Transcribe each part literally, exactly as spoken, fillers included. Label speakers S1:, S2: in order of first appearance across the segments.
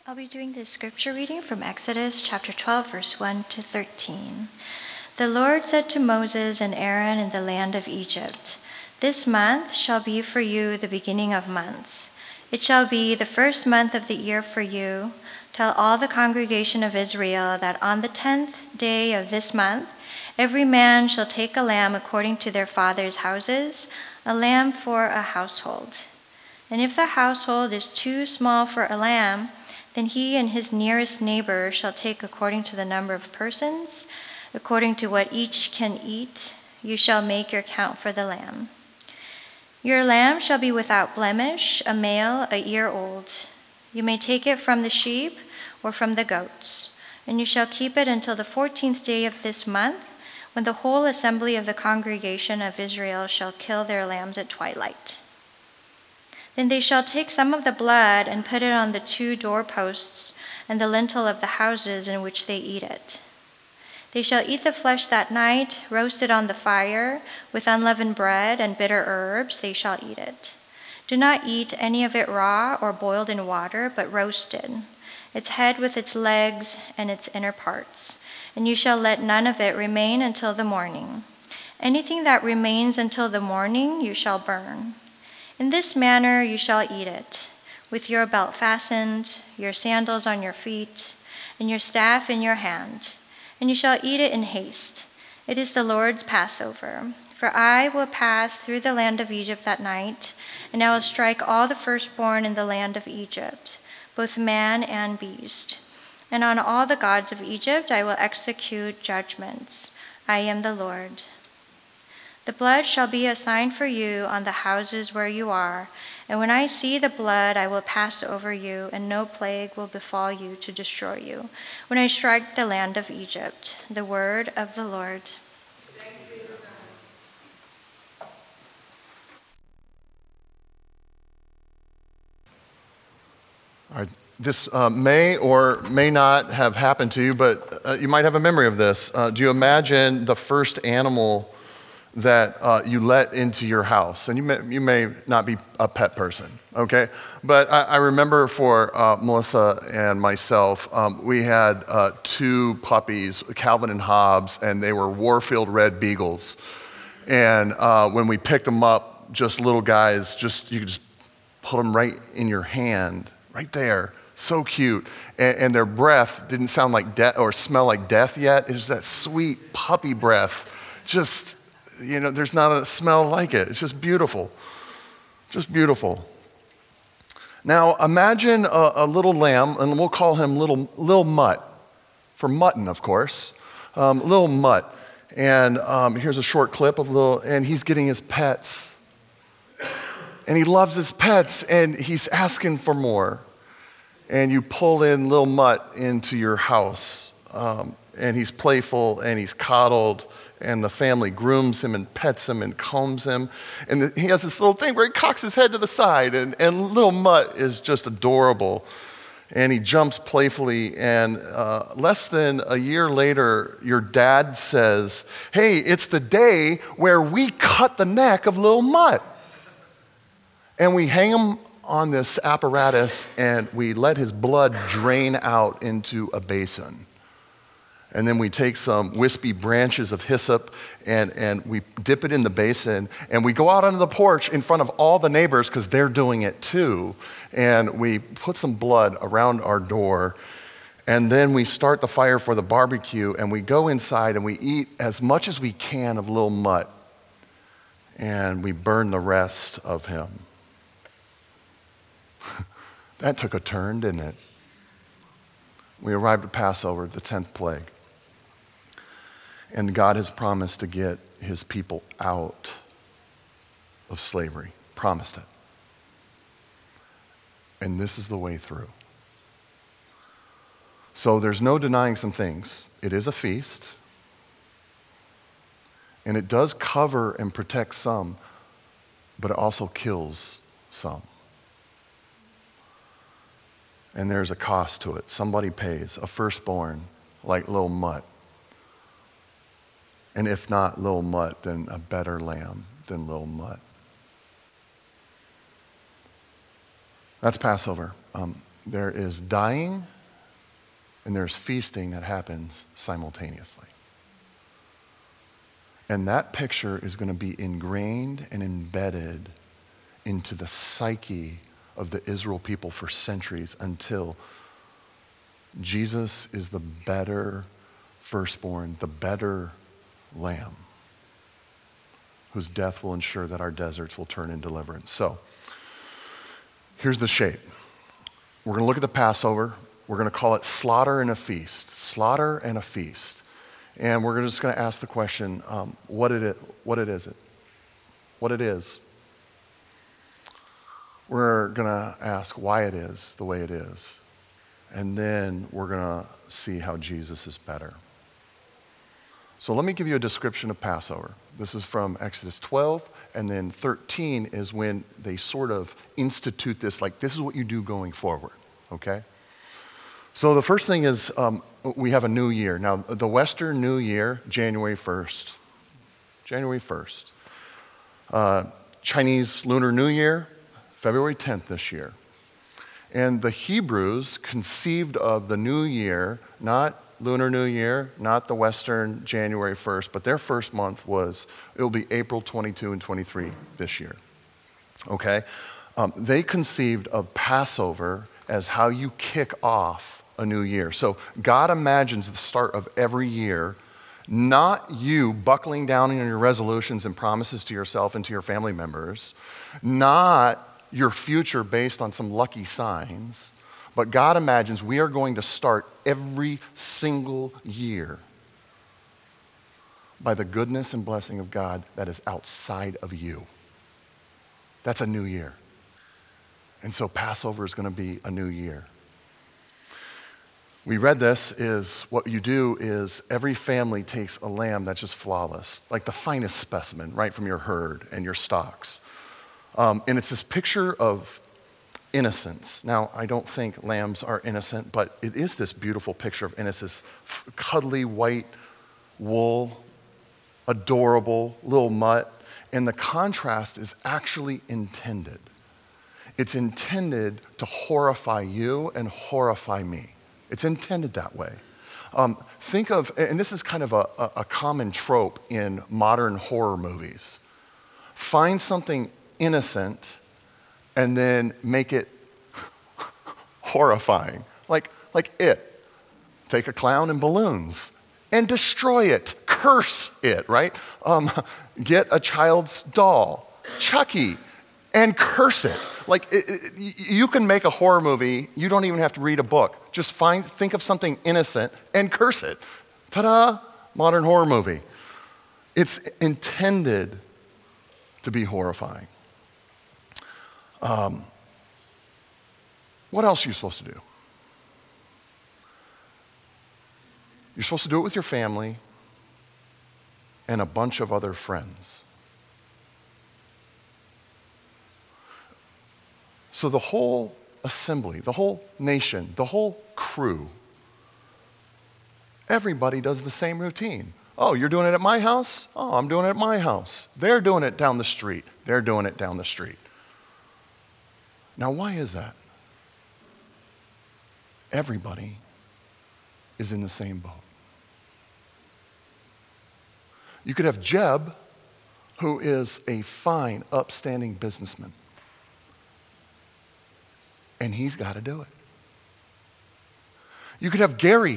S1: I'll be doing the scripture reading from Exodus chapter twelve, verse one to thirteen. The Lord said to Moses and Aaron in the land of Egypt, "This month shall be for you the beginning of months. It shall be the first month of the year for you. Tell all the congregation of Israel that on the tenth day of this month, every man shall take a lamb according to their fathers' houses, a lamb for a household. And if the household is too small for a lamb, then he and his nearest neighbor shall take according to the number of persons, according to what each can eat. You shall make your count for the lamb. Your lamb shall be without blemish, a male, a year old. You may take it from the sheep or from the goats, and you shall keep it until the fourteenth day of this month, when the whole assembly of the congregation of Israel shall kill their lambs at twilight. Then they shall take some of the blood and put it on the two doorposts and the lintel of the houses in which they eat it. They shall eat the flesh that night, roasted on the fire, with unleavened bread and bitter herbs they shall eat it. Do not eat any of it raw or boiled in water, but roasted, its head with its legs and its inner parts, and you shall let none of it remain until the morning. Anything that remains until the morning you shall burn. In this manner you shall eat it, with your belt fastened, your sandals on your feet, and your staff in your hand, and you shall eat it in haste. It is the Lord's Passover. For I will pass through the land of Egypt that night, and I will strike all the firstborn in the land of Egypt, both man and beast. And on all the gods of Egypt I will execute judgments. I am the Lord. The blood shall be a sign for you on the houses where you are, and when I see the blood, I will pass over you, and no plague will befall you to destroy you, when I strike the land of Egypt." The word of the Lord.
S2: All right. This uh, may or may not have happened to you, but uh, you might have a memory of this. Uh, do you imagine the first animal that uh, you let into your house? And you may, you may not be a pet person, okay? But I, I remember for uh, Melissa and myself, um, we had uh, two puppies, Calvin and Hobbes, and they were Warfield Red Beagles. And uh, when we picked them up, just little guys, just you could just put them right in your hand, right there. So cute. And, and their breath didn't sound like death or smell like death yet. It was that sweet puppy breath. Just, you know, there's not a smell like it. It's just beautiful. Just beautiful. Now, imagine a, a little lamb, and we'll call him Little, little Mutt, for mutton, of course. Um, little Mutt. And um, here's a short clip of little, and he's getting his pets. And he loves his pets, and he's asking for more. And you pull in little Mutt into your house, um, and he's playful, and he's coddled, and the family grooms him and pets him and combs him. And the, he has this little thing where he cocks his head to the side, and, and little Mutt is just adorable. And he jumps playfully, and uh, less than a year later, your dad says, "Hey, it's the day where we cut the neck of little Mutt." And we hang him on this apparatus, and we let his blood drain out into a basin. And then we take some wispy branches of hyssop, and, and we dip it in the basin, and we go out onto the porch in front of all the neighbors, because they're doing it too, and we put some blood around our door, and then we start the fire for the barbecue, and we go inside, and we eat as much as we can of little Mutt, and we burn the rest of him. That took a turn, didn't it? We arrived at Passover, the tenth plague. And God has promised to get his people out of slavery. Promised it. And this is the way through. So there's no denying some things. It is a feast. And it does cover and protect some, but it also kills some. And there's a cost to it. Somebody pays, a firstborn, like little Mutt. And if not little Mutt, then a better lamb than little Mutt. That's Passover. Um, There is dying and there's feasting that happens simultaneously. And that picture is going to be ingrained and embedded into the psyche of the Israel people for centuries until Jesus is the better firstborn, the better lamb, whose death will ensure that our deserts will turn into deliverance. So, here's the shape. We're going to look at the Passover. We're going to call it slaughter and a feast. Slaughter and a feast. And we're just going to ask the question, um, what it is, what it is it? What it is. We're going to ask why it is the way it is. And then we're going to see how Jesus is better. So let me give you a description of Passover. This is from Exodus twelve, and then thirteen is when they sort of institute this, like this is what you do going forward, okay? So the first thing is um, we have a new year. Now, the Western New Year, January first. January first. Uh, Chinese Lunar New Year, February tenth this year. And the Hebrews conceived of the new year, not Lunar New Year, not the Western January first, but their first month was, it will be April twenty-two and twenty-three this year, okay? Um, they conceived of Passover as how you kick off a new year. So God imagines the start of every year, not you buckling down on your resolutions and promises to yourself and to your family members, not your future based on some lucky signs, but God imagines we are going to start every single year by the goodness and blessing of God that is outside of you. That's a new year. And so Passover is going to be a new year. We read this is what you do is every family takes a lamb that's just flawless, like the finest specimen, right from your herd and your stocks. Um, and it's this picture of innocence. Now, I don't think lambs are innocent, but it is this beautiful picture of innocence, f- cuddly white wool, adorable little mutt, and the contrast is actually intended. It's intended to horrify you and horrify me. It's intended that way. Um, think of, and this is kind of a, a, a common trope in modern horror movies. Find something innocent and then make it horrifying. Like, like it. Take a clown and balloons and destroy it. Curse it, right? Um, get a child's doll, Chucky, and curse it. Like, it, it, you can make a horror movie. You don't even have to read a book. Just find, think of something innocent and curse it. Ta-da, modern horror movie. It's intended to be horrifying. Um, what else are you supposed to do? You're supposed to do it with your family and a bunch of other friends. So the whole assembly, the whole nation, the whole crew, everybody does the same routine. Oh, you're doing it at my house? Oh, I'm doing it at my house. They're doing it down the street. They're doing it down the street. Now, why is that? Everybody is in the same boat. You could have Jeb, who is a fine, upstanding businessman, and he's got to do it. You could have Gary,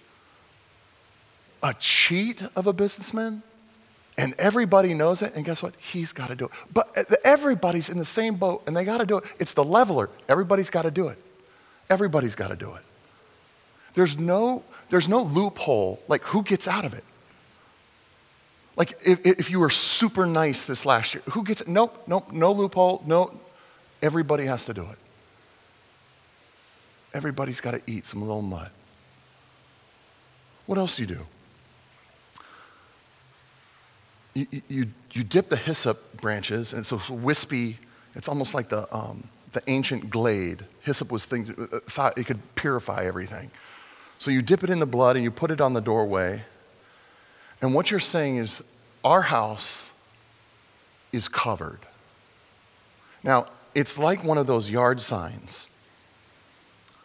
S2: a cheat of a businessman, and everybody knows it, and guess what? He's got to do it. But everybody's in the same boat, and they got to do it. It's the leveler. Everybody's got to do it. Everybody's got to do it. There's no, there's no loophole, like who gets out of it? Like if, if you were super nice this last year, who gets it? Nope, nope, no loophole, no. Everybody has to do it. Everybody's got to eat some little mud. What else do you do? You, you, you dip the hyssop branches, and it's so wispy, it's almost like the, um, the ancient glade. Hyssop was things, uh, thought it could purify everything. So you dip it in the blood and you put it on the doorway. And what you're saying is, our house is covered. Now, it's like one of those yard signs.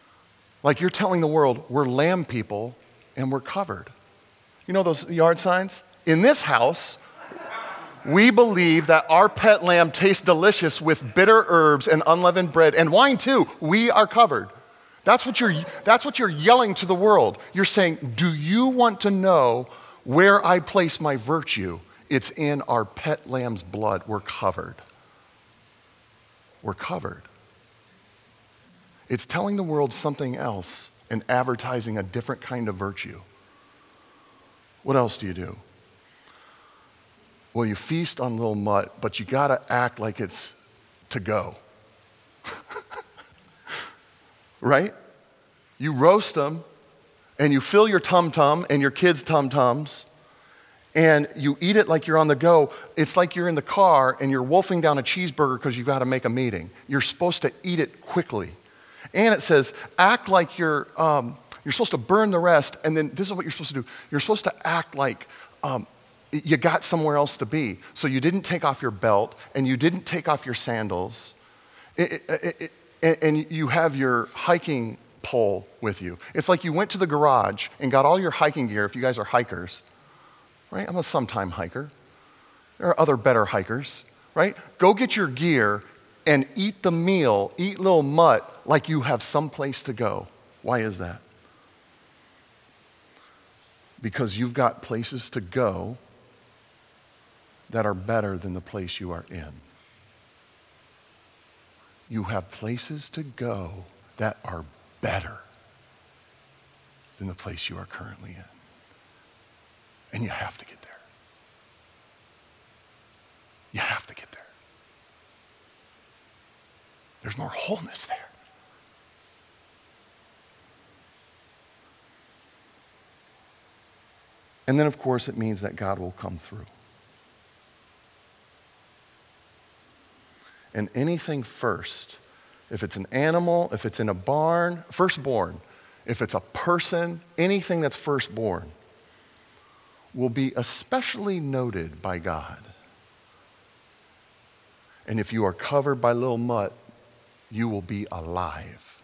S2: Like you're telling the world, we're lamb people and we're covered. You know those yard signs? In this house, we believe that our pet lamb tastes delicious with bitter herbs and unleavened bread and wine too. We are covered. That's what you're, that's what you're yelling to the world. You're saying, do you want to know where I place my virtue? It's in our pet lamb's blood. We're covered. We're covered. It's telling the world something else and advertising a different kind of virtue. What else do you do? Well, you feast on little mutt, but you gotta act like it's to go. Right? You roast them, and you fill your tum-tum and your kids' tum-tums, and you eat it like you're on the go. It's like you're in the car and you're wolfing down a cheeseburger because you've got to make a meeting. You're supposed to eat it quickly. And it says, act like you're, um, you're supposed to burn the rest, and then this is what you're supposed to do. You're supposed to act like um, you got somewhere else to be. So you didn't take off your belt, and you didn't take off your sandals, it, it, it, and you have your hiking pole with you. It's like you went to the garage and got all your hiking gear, if you guys are hikers, right? I'm a sometime hiker. There are other better hikers, right? Go get your gear and eat the meal, eat little mutt like you have someplace to go. Why is that? Because you've got places to go that are better than the place you are in. You have places to go that are better than the place you are currently in. And you have to get there. You have to get there. There's more wholeness there. And then, of course, it means that God will come through. And anything first, if it's an animal, if it's in a barn, firstborn, if it's a person, anything that's firstborn, will be especially noted by God. And if you are covered by little mutt, you will be alive.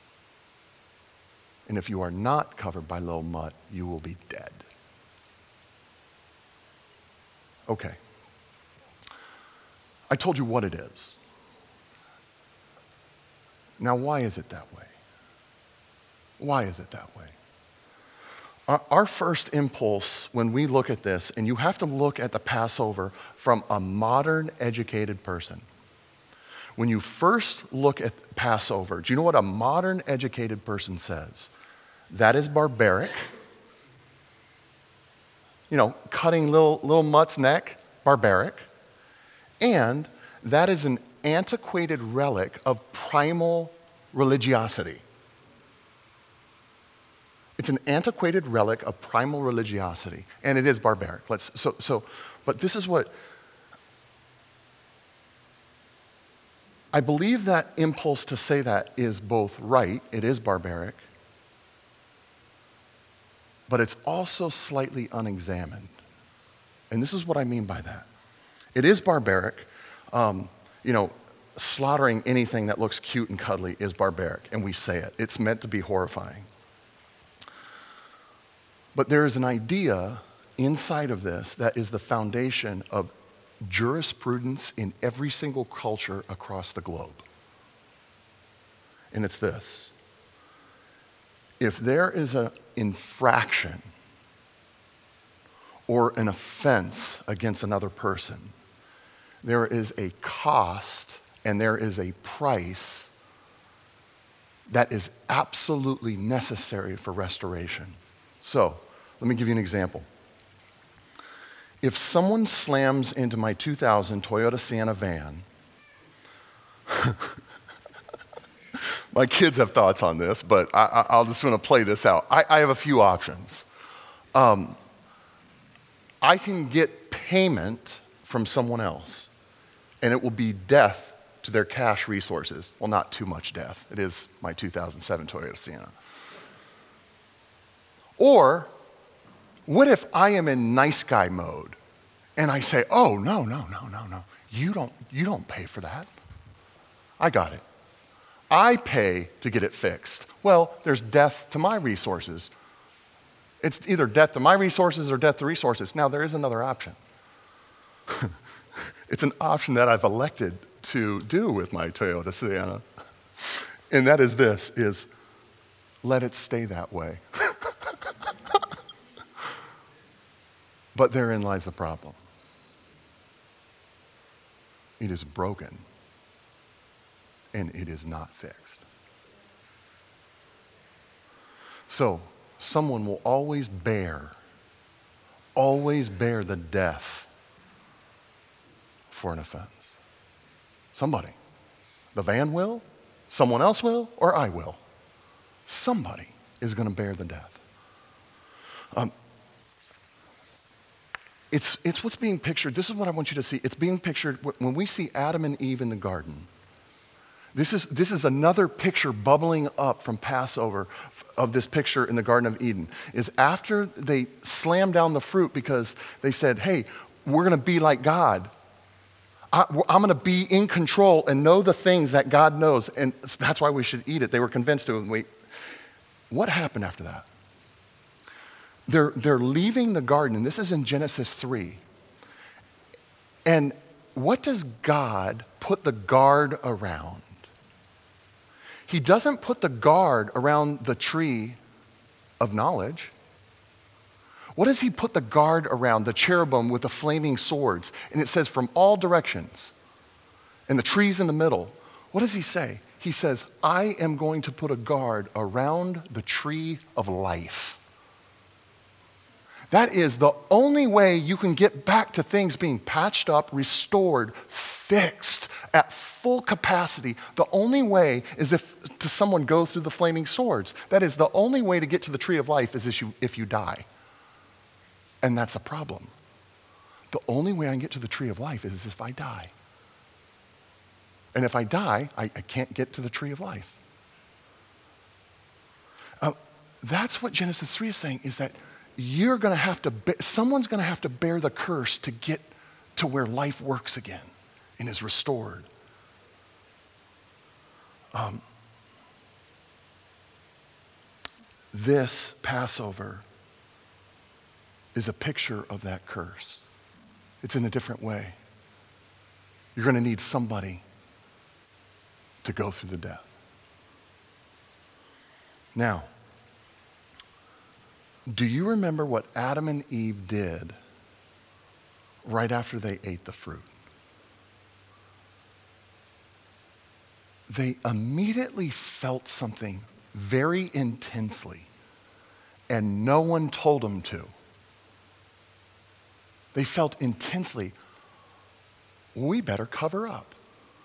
S2: And if you are not covered by little mutt, you will be dead. Okay. I told you what it is. Now, why is it that way? Why is it that way? Our, our first impulse when we look at this, and you have to look at the Passover from a modern, educated person. When you first look at Passover, do you know what a modern, educated person says? That is barbaric. You know, cutting little, little mutt's neck, barbaric. And that is an antiquated relic of primal religiosity. It's an antiquated relic of primal religiosity, and it is barbaric. Let's so so, but this is what I believe that impulse to say that is both right, it is barbaric, but it's also slightly unexamined. And this is what I mean by that. It is barbaric. Um, you know, slaughtering anything that looks cute and cuddly is barbaric, and we say it. It's meant to be horrifying. But there is an idea inside of this that is the foundation of jurisprudence in every single culture across the globe. And it's this. If there is an infraction or an offense against another person, there is a cost and there is a price that is absolutely necessary for restoration. So, let me give you an example. If someone slams into my two thousand Toyota Sienna van, my kids have thoughts on this, but I, I, I'll just want to play this out. I, I have a few options. Um, I can get payment from someone else, and it will be death to their cash resources. Well, not too much death. It is my two thousand seven Toyota Sienna. Or, what if I am in nice guy mode and I say, oh, no, no, no, no, no. You don't, you don't pay for that. I got it. I pay to get it fixed? Well, there's death to my resources. It's either death to my resources or death to resources. Now, there is another option. It's an option that I've elected to do with my Toyota Sienna. And that is this, is let it stay that way. But therein lies the problem. It is broken, and it is not fixed. So, someone will always bear, always bear the death for an offense. Somebody. The van will, someone else will, or I will. Somebody is going to bear the death. Um, It's, it's what's being pictured. This is what I want you to see. It's being pictured when we see Adam and Eve in the garden. This is, this is another picture bubbling up from Passover of this picture in the Garden of Eden. Is after they slammed down the fruit because they said, hey, we're going to be like God. I, I'm going to be in control and know the things that God knows. And that's why we should eat it. They were convinced to. Wait, what happened after that? They're, they're leaving the garden, and this is in Genesis three. And what does God put the guard around? He doesn't put the guard around the tree of knowledge. What does he put the guard around? The cherubim with the flaming swords. And it says from all directions. And the trees in the middle. What does he say? He says, I am going to put a guard around the tree of life. That is the only way you can get back to things being patched up, restored, fixed at full capacity. The only way is if to someone go through the flaming swords. That is the only way to get to the tree of life is if you, if you die. And that's a problem. The only way I can get to the tree of life is if I die. And if I die, I, I can't get to the tree of life. Uh, that's what Genesis three is saying, is that you're going to have to, be, someone's going to have to bear the curse to get to where life works again and is restored. Um, this Passover is a picture of that curse. It's in a different way. You're going to need somebody to go through the death. Now, do you remember what Adam and Eve did right after they ate the fruit? They immediately felt something very intensely, and no one told them to. They felt intensely, we better cover up.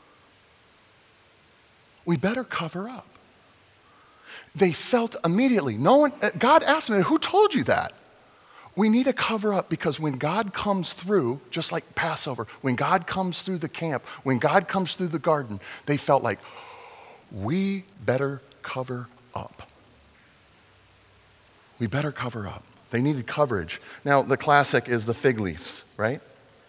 S2: We better cover up. They felt immediately, no one, God asked them, who told you that? We need to cover up because when God comes through, just like Passover, when God comes through the camp, when God comes through the garden, they felt like, we better cover up. We better cover up. They needed coverage. Now, the classic is the fig leaves, right?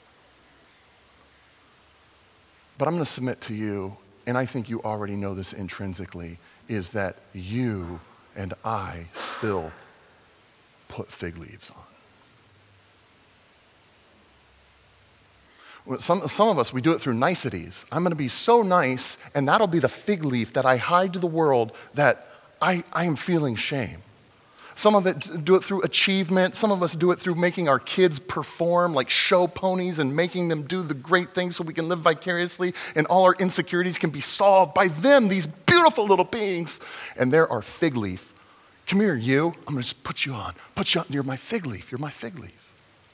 S2: But I'm going to submit to you, and I think you already know this intrinsically, is that you and I still put fig leaves on. Some, some of us, we do it through niceties. I'm going to be so nice, and that'll be the fig leaf that I hide to the world that I, I am feeling shame. Some of it do it through achievement. Some of us do it through making our kids perform like show ponies and making them do the great things so we can live vicariously and all our insecurities can be solved by them, these beautiful little beings. And there are fig leaf. Come here, you. I'm going to just put you on. Put you on. You're my fig leaf. You're my fig leaf.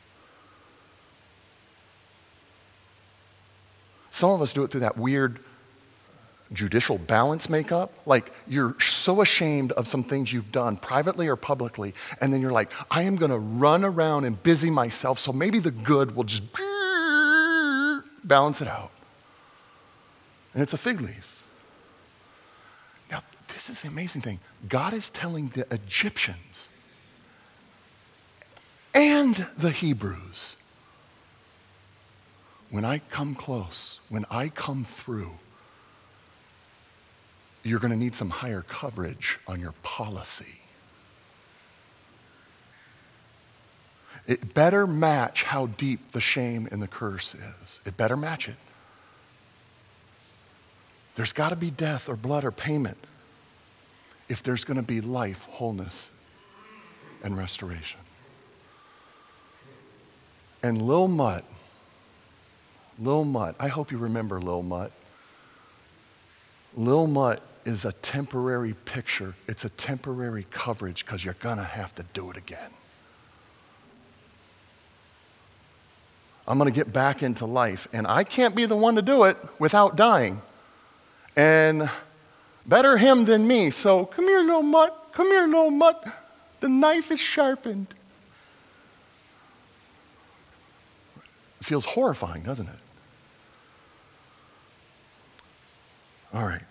S2: Some of us do it through that weird judicial balance makeup. Like you're so ashamed of some things you've done privately or publicly, and then you're like, I am going to run around and busy myself so maybe the good will just balance it out. And it's a fig leaf. Now, this is the amazing thing. God is telling the Egyptians and the Hebrews, when I come close, when I come through, you're going to need some higher coverage on your policy. It better match how deep the shame and the curse is. It better match it. There's got to be death or blood or payment if there's going to be life, wholeness, and restoration. And Lil Mutt, Lil Mutt, I hope you remember Lil Mutt. Lil Mutt is a temporary picture. It's a temporary coverage because you're going to have to do it again. I'm going to get back into life, and I can't be the one to do it without dying. And better him than me. So come here, Lil Mutt. Come here, Lil Mutt. The knife is sharpened. It feels horrifying, doesn't it? All right.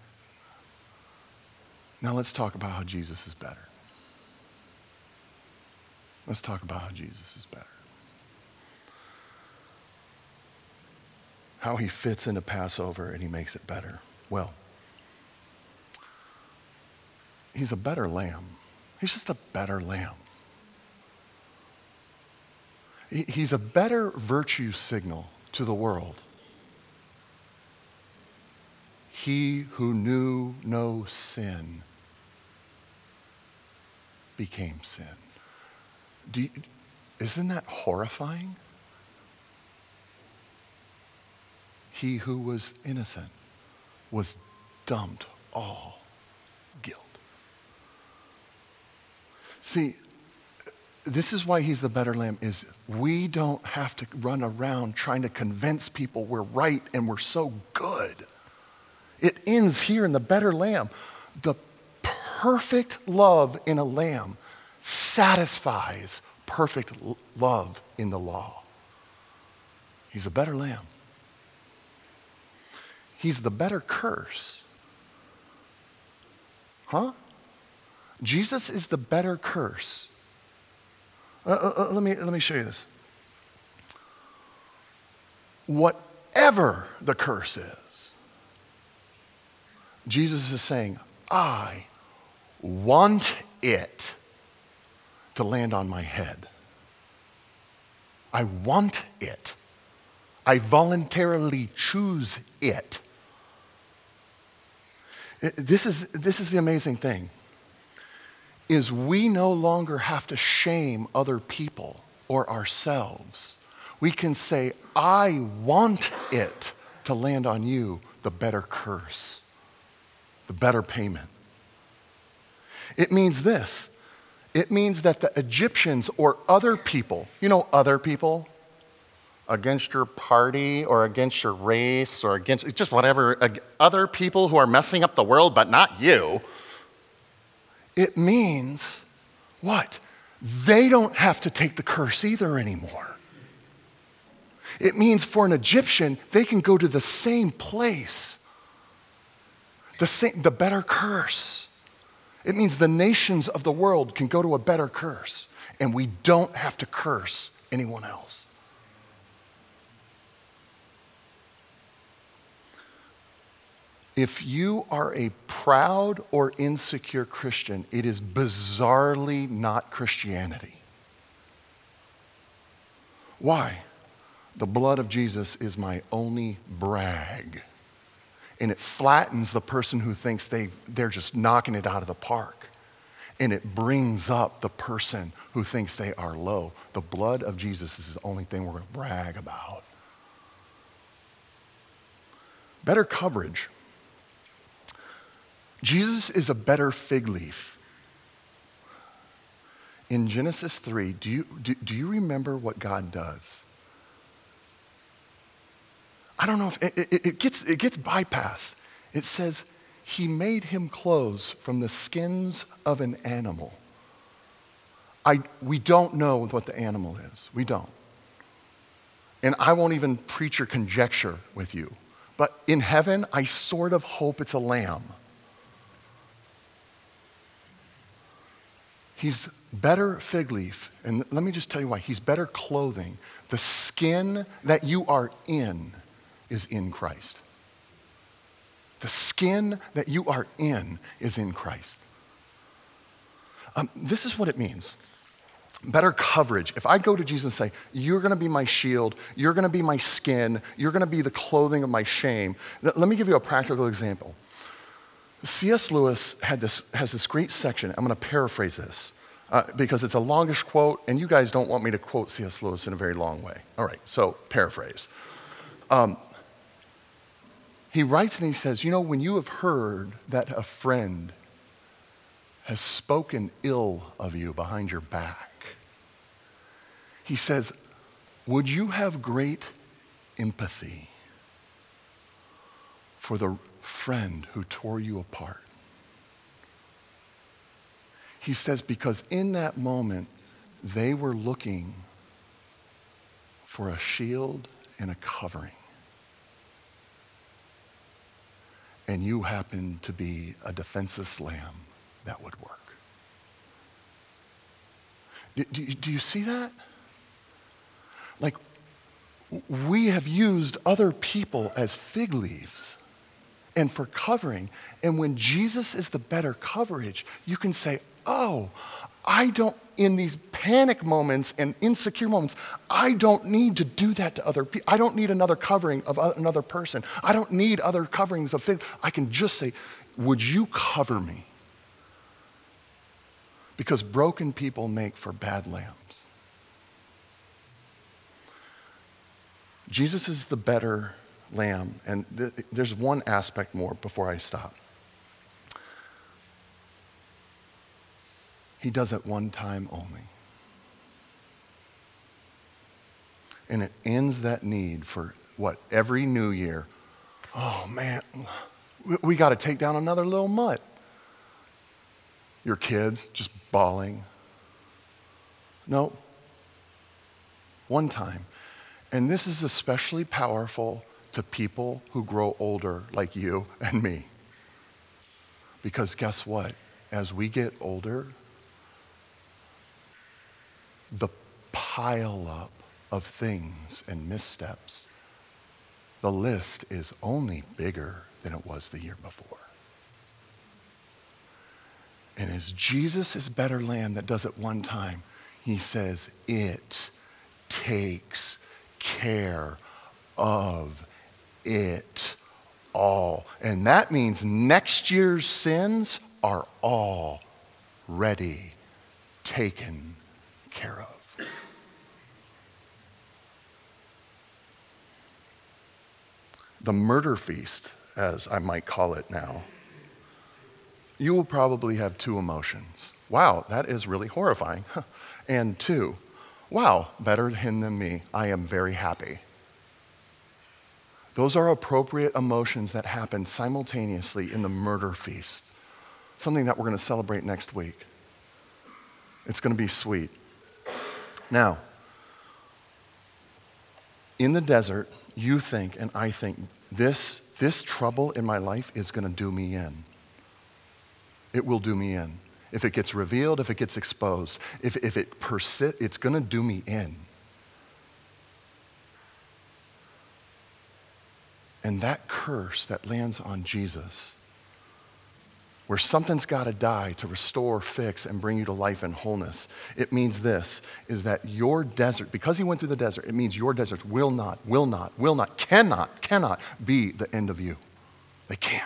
S2: Now let's talk about how Jesus is better. Let's talk about how Jesus is better. How he fits into Passover and he makes it better. Well, he's a better lamb. He's just a better lamb. He, he's a better virtue signal to the world. He who knew no sin became sin. Do you, isn't that horrifying? He who was innocent was dumped all guilt. See, this is why he's the better lamb, is we don't have to run around trying to convince people we're right and we're so good. It ends here in the better lamb. The perfect love in a lamb satisfies perfect l- love in the law. He's a better lamb. He's the better curse. Huh? Jesus is the better curse. Uh, uh, uh, let me, let me show you this. Whatever the curse is, Jesus is saying, I want it to land on my head. I want it. I voluntarily choose it. It- This is, this is the amazing thing, is we no longer have to shame other people or ourselves. We can say, I want it to land on you, the better curse, the better payment. It means this. It means that the Egyptians or other people, you know, other people, against your party or against your race or against just whatever, ag- other people who are messing up the world, but not you. It means what? They don't have to take the curse either anymore. It means for an Egyptian, they can go to the same place, the same, the better curse. It means the nations of the world can go to a better curse, and we don't have to curse anyone else. If you are a proud or insecure Christian, it is bizarrely not Christianity. Why? The blood of Jesus is my only brag. And it flattens the person who thinks they, they're just knocking it out of the park. And it brings up the person who thinks they are low. The blood of Jesus is the only thing we're going to brag about. Better coverage. Jesus is a better fig leaf. In Genesis three, do you, do, do you remember what God does? I don't know if it, it, it, gets, it gets bypassed. It says, he made him clothes from the skins of an animal. I, we don't know what the animal is. We don't. And I won't even preach or conjecture with you. But in heaven, I sort of hope it's a lamb. He's better fig leaf, and let me just tell you why. He's better clothing. The skin that you are in is in Christ. The skin that you are in is in Christ. Um, this is what it means. Better coverage. If I go to Jesus and say, you're going to be my shield, you're going to be my skin, you're going to be the clothing of my shame. Let me give you a practical example. C S Lewis had this, has this great section. I'm going to paraphrase this uh, because it's a longish quote, and you guys don't want me to quote C S Lewis in a very long way. All right, so paraphrase. Um, he writes and he says, you know, when you have heard that a friend has spoken ill of you behind your back, he says, would you have great empathy for the friend who tore you apart? He says, because in that moment, they were looking for a shield and a covering. And you happened to be a defenseless lamb that would work. Do, do, do you see that? Like, we have used other people as fig leaves and for covering. And when Jesus is the better coverage, you can say, oh, I don't, in these panic moments and insecure moments, I don't need to do that to other people. I don't need another covering of another person. I don't need other coverings of fig. I can just say, would you cover me? Because broken people make for bad lambs. Jesus is the better lamb, and th- there's one aspect more before I stop. He does it one time only. And it ends that need for what, every new year. Oh man, we, we got to take down another little mutt. Your kids just bawling. No, one time. And this is especially powerful to people who grow older like you and me. Because guess what? As we get older, the pile up of things and missteps, the list is only bigger than it was the year before. And as Jesus is better lamb that does it one time, he says, it takes care of it all. And that means next year's sins are already taken care of. The murder feast, as I might call it now, you will probably have two emotions. Wow, that is really horrifying. And two, wow, better him than me. I am very happy. Those are appropriate emotions that happen simultaneously in the murder feast, something that we're going to celebrate next week. It's going to be sweet. Now, in the desert, you think and I think this, this trouble in my life is going to do me in. It will do me in. If it gets revealed, if it gets exposed, if, if it persists, it's going to do me in. And that curse that lands on Jesus, where something's got to die to restore, fix, and bring you to life and wholeness, it means this, is that your desert, because he went through the desert, it means your desert will not, will not, will not, cannot, cannot be the end of you. They can't.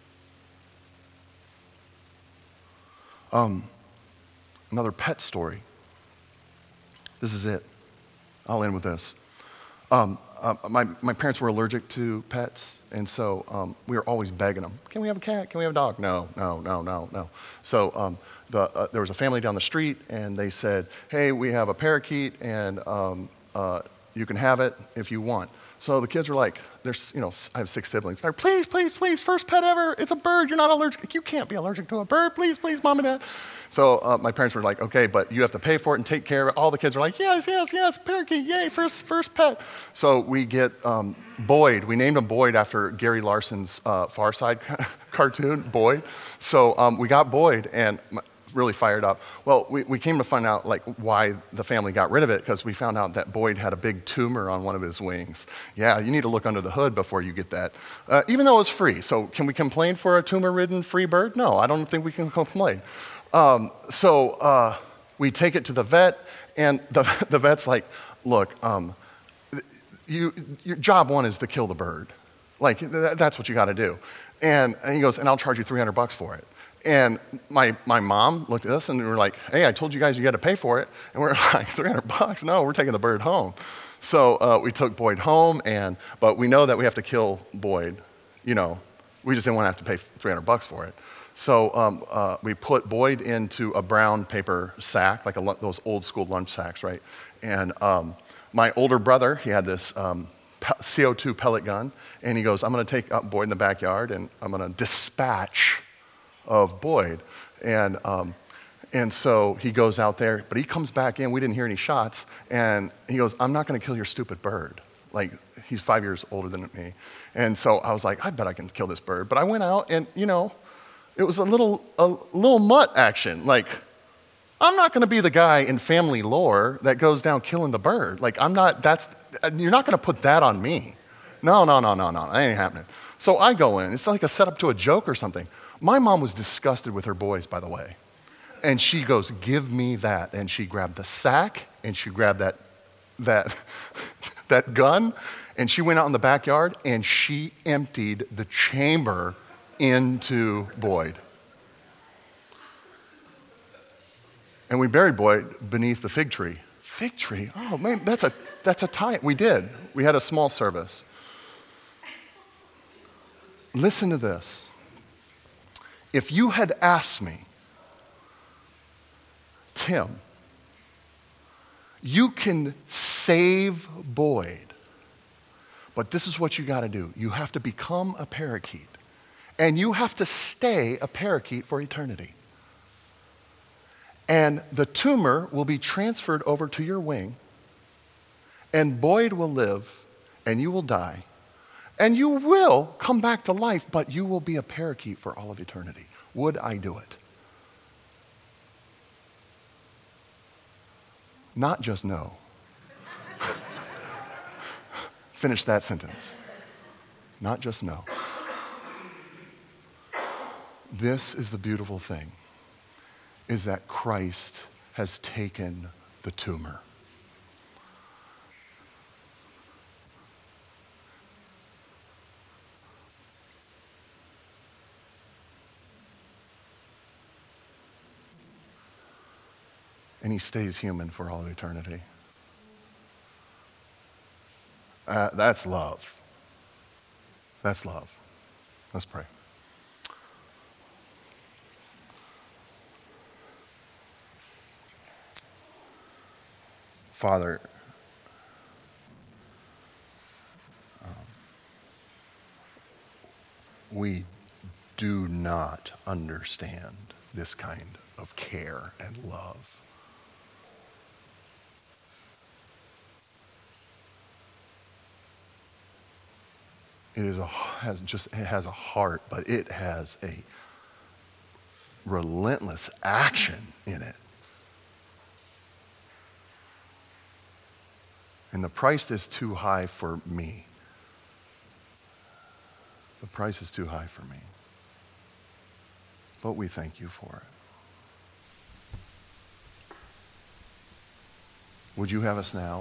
S2: Um, another pet story. This is it. I'll end with this. Um, uh, my, my parents were allergic to pets, and so um, we were always begging them, can we have a cat? Can we have a dog? No, no, no, no, no. So um, the, uh, there was a family down the street, and they said, hey, we have a parakeet, and um, uh, you can have it if you want. So the kids were like, there's, you know, I have six siblings. They're like, please, please, please, first pet ever. It's a bird. You're not allergic. You can't be allergic to a bird. Please, please, mom and dad. So uh, my parents were like, okay, but you have to pay for it and take care of it. All the kids are like, yes, yes, yes, parakeet, yay, first, first pet. So we get um, Boyd. We named him Boyd after Gary Larson's uh, Far Side cartoon, Boyd. So um, we got Boyd, and my, really fired up. Well, we, we came to find out like why the family got rid of it, because we found out that Boyd had a big tumor on one of his wings. Yeah, you need to look under the hood before you get that. Uh, even though it's free. So can we complain for a tumor-ridden free bird? No, I don't think we can complain. Um, so uh, we take it to the vet, and the, the vet's like, look, um, you, your job one is to kill the bird. Like, th- that's what you got to do. And, and he goes, and I'll charge you three hundred bucks for it. And my, my mom looked at us and we were like, hey, I told you guys you got to pay for it. And we're like, three hundred bucks? No, we're taking the bird home. So uh, we took Boyd home, and but we know that we have to kill Boyd. You know, we just didn't want to have to pay three hundred bucks for it. So um, uh, we put Boyd into a brown paper sack, like a, those old school lunch sacks, right? And um, my older brother, he had this um, C O two pellet gun, and he goes, I'm going to take up Boyd in the backyard, and I'm going to dispatch of Boyd. And um, and so he goes out there, but he comes back in. We didn't hear any shots. And he goes, I'm not going to kill your stupid bird. Like, he's five years older than me. And so I was like, I bet I can kill this bird. But I went out, and, you know, it was a little, a little mutt action. Like, I'm not going to be the guy in family lore that goes down killing the bird. Like, I'm not, that's, you're not going to put that on me. No, no, no, no, no, that ain't happening. So I go in. It's like a setup to a joke or something. My mom was disgusted with her boys, by the way. And she goes, give me that. And she grabbed the sack, and she grabbed that, that, that gun, and she went out in the backyard, and she emptied the chamber into Boyd. And we buried Boyd beneath the fig tree. Fig tree? Oh, man, that's a, that's a tie. We did. We had a small service. Listen to this. If you had asked me, Tim, you can save Boyd, but this is what you got to do. You have to become a parakeet, and you have to stay a parakeet for eternity. And the tumor will be transferred over to your wing, and Boyd will live, and you will die, and you will come back to life, but you will be a parakeet for all of eternity. Would I do it? Not just no. Finish that sentence. Not just no. This is the beautiful thing, is that Christ has taken the tumor. And he stays human for all eternity. Uh, that's love. That's love. Let's pray. Father, um, we do not understand this kind of care and love. It is a, has just, it has a heart, but it has a relentless action in it. And the price is too high for me. The price is too high for me. But we thank you for it. Would you have us now,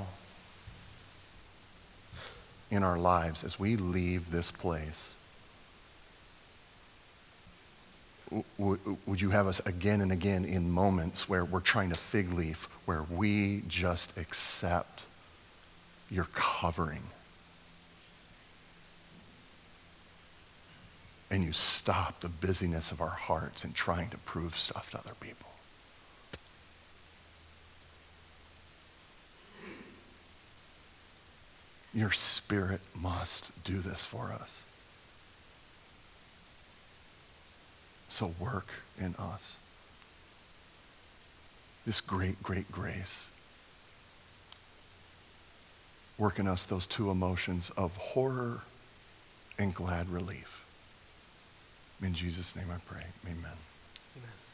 S2: in our lives, as we leave this place, w- w- would you have us again and again in moments where we're trying to fig leaf, where we just accept your covering, and you stop the busyness of our hearts in trying to prove stuff to other people. Your Spirit must do this for us. So work in us this great, great grace. Work in us those two emotions of horror and glad relief. In Jesus' name I pray, amen.
S3: Amen.